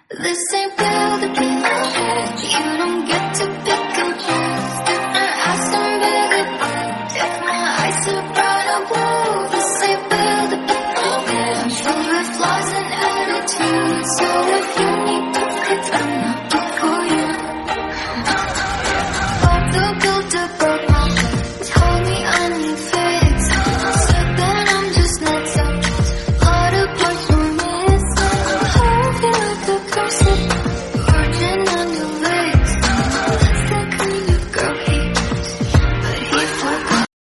This ain't built to be your head. You don't get to be